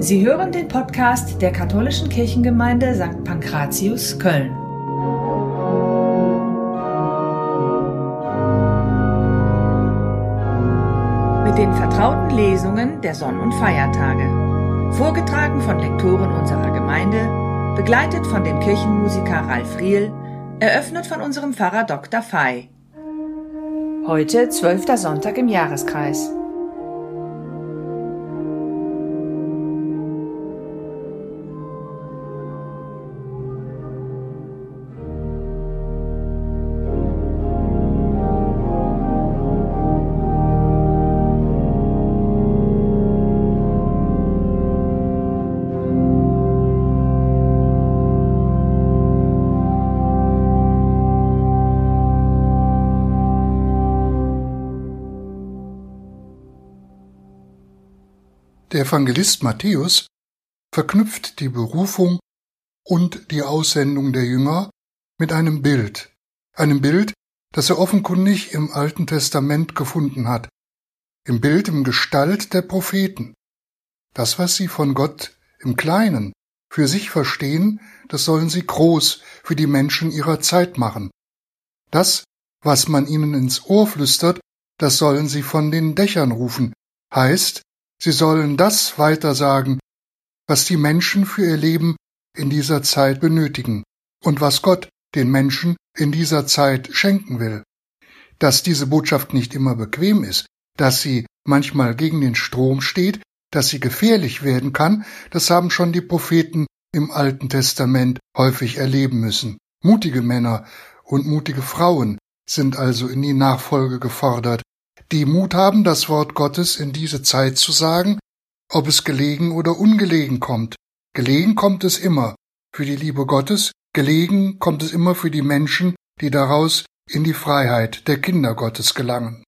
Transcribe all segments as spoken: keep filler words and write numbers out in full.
Sie hören den Podcast der Katholischen Kirchengemeinde Sankt Pankratius, Köln. Mit den vertrauten Lesungen der Sonn- und Feiertage. Vorgetragen von Lektoren unserer Gemeinde, begleitet von dem Kirchenmusiker Ralf Riehl, eröffnet von unserem Pfarrer Doktor Fey. Heute zwölfter Sonntag im Jahreskreis. Der Evangelist Matthäus verknüpft die Berufung und die Aussendung der Jünger mit einem Bild, einem Bild, das er offenkundig im Alten Testament gefunden hat, im Bild im Gestalt der Propheten. Das, was sie von Gott im Kleinen für sich verstehen, das sollen sie groß für die Menschen ihrer Zeit machen. Das, was man ihnen ins Ohr flüstert, das sollen sie von den Dächern rufen, heißt, sie sollen das weitersagen, was die Menschen für ihr Leben in dieser Zeit benötigen und was Gott den Menschen in dieser Zeit schenken will. Dass diese Botschaft nicht immer bequem ist, dass sie manchmal gegen den Strom steht, dass sie gefährlich werden kann, das haben schon die Propheten im Alten Testament häufig erleben müssen. Mutige Männer und mutige Frauen sind also in die Nachfolge gefordert, die Mut haben, das Wort Gottes in diese Zeit zu sagen, ob es gelegen oder ungelegen kommt. Gelegen kommt es immer für die Liebe Gottes, gelegen kommt es immer für die Menschen, die daraus in die Freiheit der Kinder Gottes gelangen.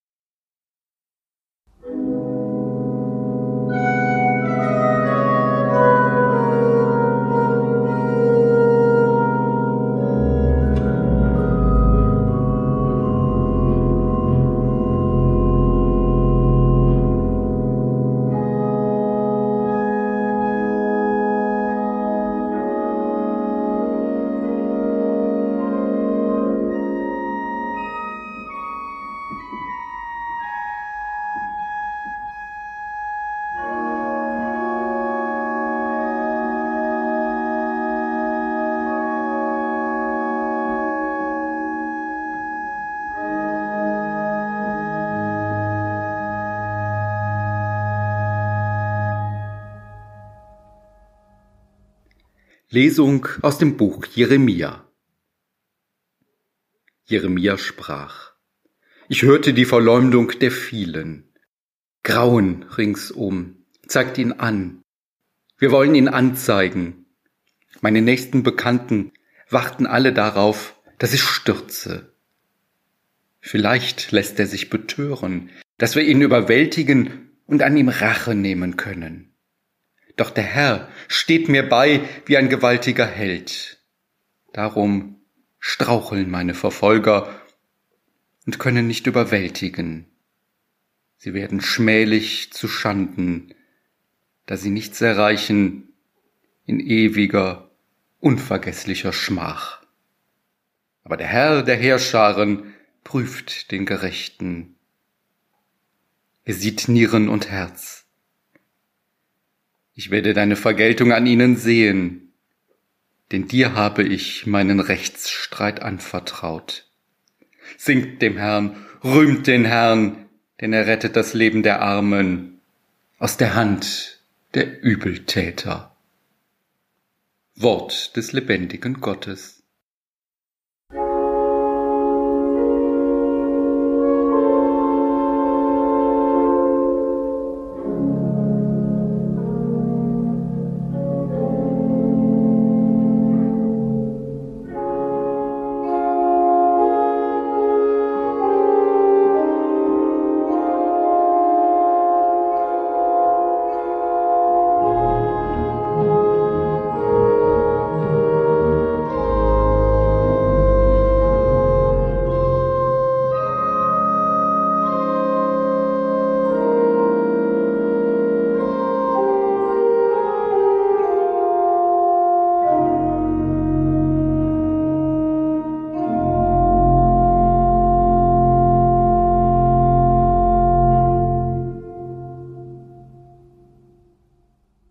Lesung aus dem Buch Jeremia. Jeremia sprach: Ich hörte die Verleumdung der vielen. Grauen ringsum, zeigt ihn an. Wir wollen ihn anzeigen. Meine nächsten Bekannten warten alle darauf, dass ich stürze. Vielleicht lässt er sich betören, dass wir ihn überwältigen und an ihm Rache nehmen können. Doch der Herr steht mir bei wie ein gewaltiger Held. Darum straucheln meine Verfolger und können nicht überwältigen. Sie werden schmählich zu Schanden, da sie nichts erreichen in ewiger, unvergesslicher Schmach. Aber der Herr der Heerscharen prüft den Gerechten. Er sieht Nieren und Herz. Ich werde deine Vergeltung an ihnen sehen, denn dir habe ich meinen Rechtsstreit anvertraut. Singt dem Herrn, rühmt den Herrn, denn er rettet das Leben der Armen aus der Hand der Übeltäter. Wort des lebendigen Gottes.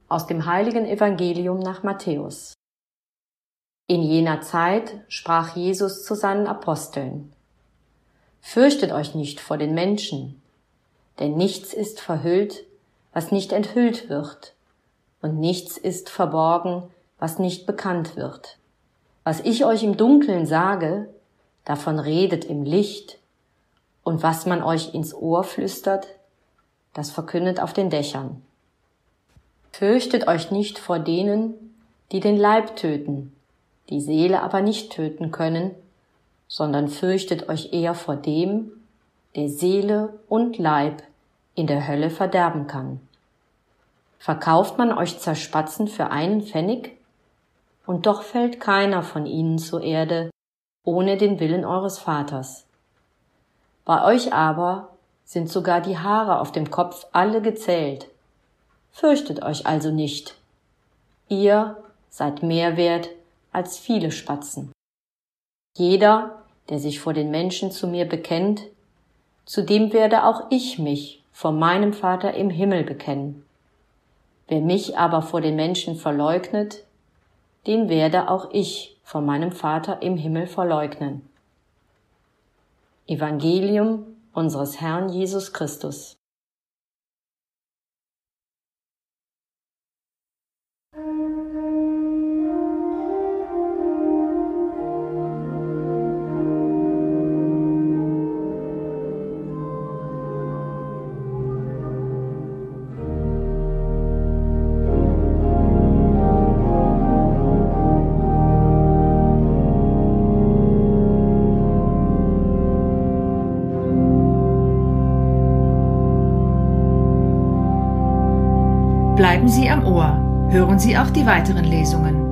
Aus dem heiligen Evangelium nach Matthäus. In jener Zeit sprach Jesus zu seinen Aposteln: Fürchtet euch nicht vor den Menschen, denn nichts ist verhüllt, was nicht enthüllt wird, und nichts ist verborgen, was nicht bekannt wird. Was ich euch im Dunkeln sage, davon redet im Licht, und was man euch ins Ohr flüstert, das verkündet auf den Dächern. Fürchtet euch nicht vor denen, die den Leib töten, die Seele aber nicht töten können, sondern fürchtet euch eher vor dem, der Seele und Leib in der Hölle verderben kann. Verkauft man euch Zerspatzen für einen Pfennig? Und doch fällt keiner von ihnen zur Erde, ohne den Willen eures Vaters. Bei euch aber sind sogar die Haare auf dem Kopf alle gezählt. Fürchtet euch also nicht. Ihr seid mehr wert als viele Spatzen. Jeder, der sich vor den Menschen zu mir bekennt, zu dem werde auch ich mich vor meinem Vater im Himmel bekennen. Wer mich aber vor den Menschen verleugnet, den werde auch ich vor meinem Vater im Himmel verleugnen. Evangelium unseres Herrn Jesus Christus. Bleiben Sie am Ohr. Hören Sie auch die weiteren Lesungen.